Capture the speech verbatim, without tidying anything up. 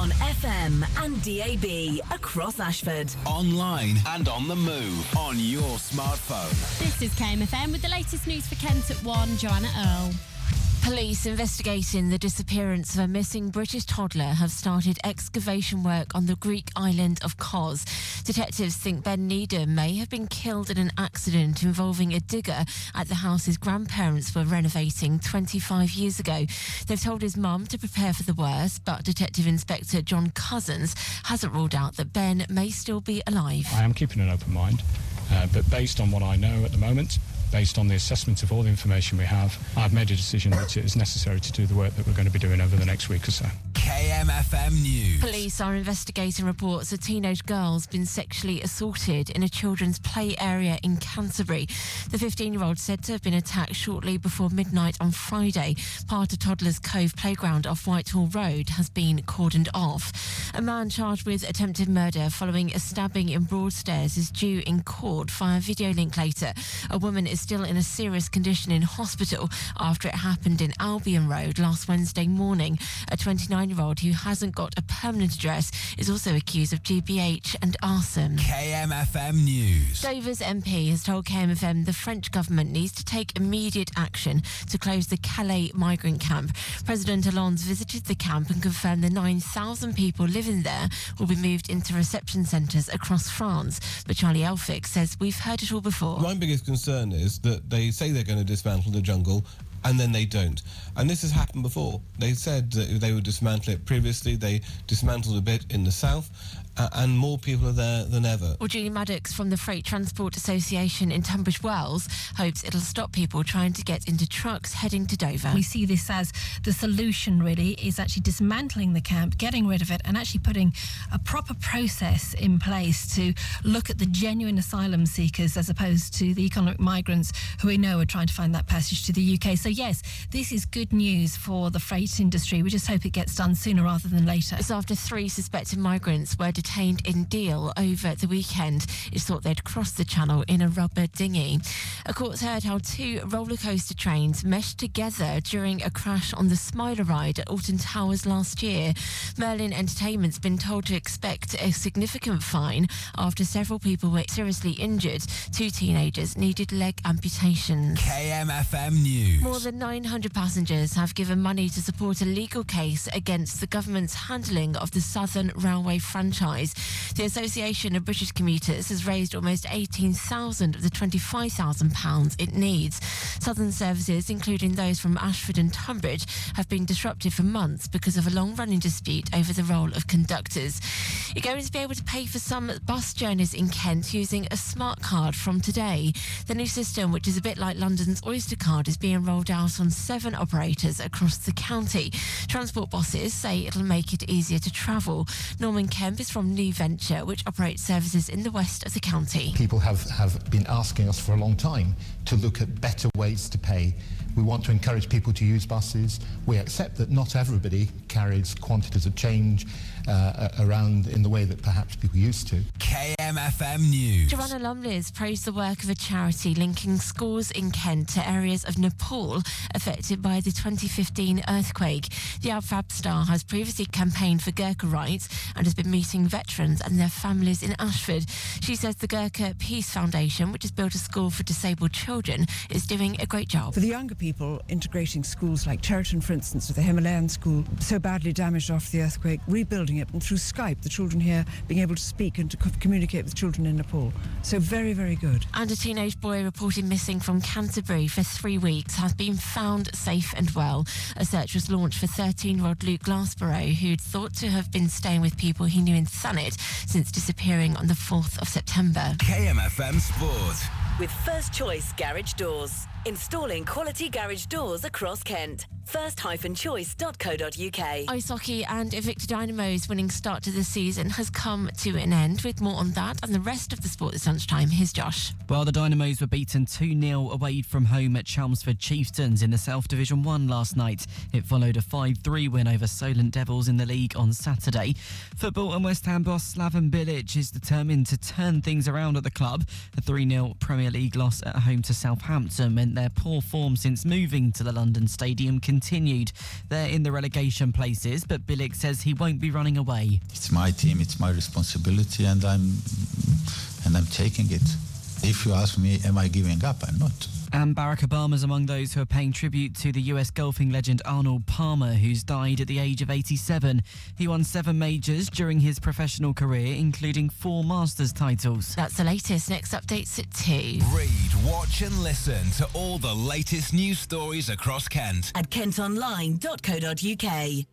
On F M and D A B across Ashford. Online and on the move on your smartphone. This is K M F M with the latest news for Kent at one. Joanna Earl. Police investigating the disappearance of a missing British toddler have started excavation work on the Greek island of Kos. Detectives think Ben Needham may have been killed in an accident involving a digger at the house his grandparents were renovating twenty-five years ago. They've told his mum to prepare for the worst, but Detective Inspector John Cousins hasn't ruled out that Ben may still be alive. I am keeping an open mind, uh, but based on what I know at the moment, based on the assessment of all the information we have, I've made a decision that it is necessary to do the work that we're going to be doing over the next week or so. K M F M News. Police are investigating reports a teenage girl's been sexually assaulted in a children's play area in Canterbury. The fifteen-year-old said to have been attacked shortly before midnight on Friday. Part of Toddler's Cove playground off Whitehall Road has been cordoned off. A man charged with attempted murder following a stabbing in Broadstairs is due in court via video link later. A woman is still in a serious condition in hospital after it happened in Albion Road last Wednesday morning. A twenty-nine-year-old who hasn't got a permanent address is also accused of G B H and arson. K M F M News. Dover's M P has told K M F M the French government needs to take immediate action to close the Calais migrant camp. President Hollande visited the camp and confirmed the nine thousand people living there will be moved into reception centres across France. But Charlie Elphick says we've heard it all before. My biggest concern is that they say they're going to dismantle the jungle and then they don't. And this has happened before. They said that they would dismantle it previously. They dismantled a bit in the south, uh, and more people are there than ever. Well, Julie Maddox from the Freight Transport Association in Tunbridge Wells hopes it'll stop people trying to get into trucks heading to Dover. We see this as the solution, really, is actually dismantling the camp, getting rid of it, and actually putting a proper process in place to look at the genuine asylum seekers as opposed to the economic migrants who we know are trying to find that passage to the U K. So yes, this is good news for the freight industry. We just hope it gets done sooner rather than later. It's after three suspected migrants were detained in Deal over the weekend. It's thought they'd crossed the channel in a rubber dinghy. A court's heard how two roller coaster trains meshed together during a crash on the Smiler ride at Alton Towers last year. Merlin Entertainment's been told to expect a significant fine after several people were seriously injured. Two teenagers needed leg amputations. K M F M News. More than nine hundred passengers have given money to support a legal case against the government's handling of the Southern Railway franchise. The Association of British Commuters has raised almost eighteen thousand of the twenty-five thousand pounds it needs. Southern services, including those from Ashford and Tunbridge, have been disrupted for months because of a long-running dispute over the role of conductors. You're going to be able to pay for some bus journeys in Kent using a smart card from today. The new system, which is a bit like London's Oyster card, is being rolled out on seven operators across the county. Transport bosses say it'll make it easier to travel. Norman Kemp is from New Venture, which operates services in the west of the county. People have, have been asking us for a long time to look at better ways to pay. We want to encourage people to use buses. We accept that not everybody carries quantities of change uh, around in the way that perhaps people used to. K M F M News. Joanna Lumley's praised the work of a charity linking schools in Kent to areas of Nepal affected by the twenty fifteen earthquake. The Al Fab Star has previously campaigned for Gurkha rights and has been meeting veterans and their families in Ashford. She says the Gurkha Peace Foundation, which has built a school for disabled children, is doing a great job. For the younger people, integrating schools like Cheriton, for instance, with the Himalayan school, so badly damaged after the earthquake, rebuilding it, and through Skype, the children here being able to speak and to co- communicate with children in Nepal. So very, very good. And a teenage boy reported missing from Canterbury for three weeks has been found safe and well. A search was launched for thirteen-year-old Luke Glassborough, who'd thought to have been staying with people he knew in Thanet since disappearing on the fourth of September. K M F M Sport. With First Choice Garage Doors. Installing quality garage doors across Kent. first choice dot co dot uk. Ice hockey and Invicta Dynamo's winning start to the season has come to an end. With more on that and the rest of the sport this lunchtime, here's Josh. Well, the Dynamos were beaten two nil away from home at Chelmsford Chieftains in the South Division one last night. It followed a five three win over Solent Devils in the league on Saturday. Football and West Ham boss Slaven Bilic is determined to turn things around at the club. A three nil Premier League loss at home to Southampton meant meant their poor form since moving to the London Stadium continued. They're in the relegation places, but Bilic says he won't be running away. It's my team, it's my responsibility, and I'm and I'm taking it. If you ask me, am I giving up? I'm not. And Barack Obama's among those who are paying tribute to the U S golfing legend Arnold Palmer, who's died at the age of eighty-seven. He won seven majors during his professional career, including four Masters titles. That's the latest. Next update's at two. Read, watch and listen to all the latest news stories across Kent at kent online dot co dot uk.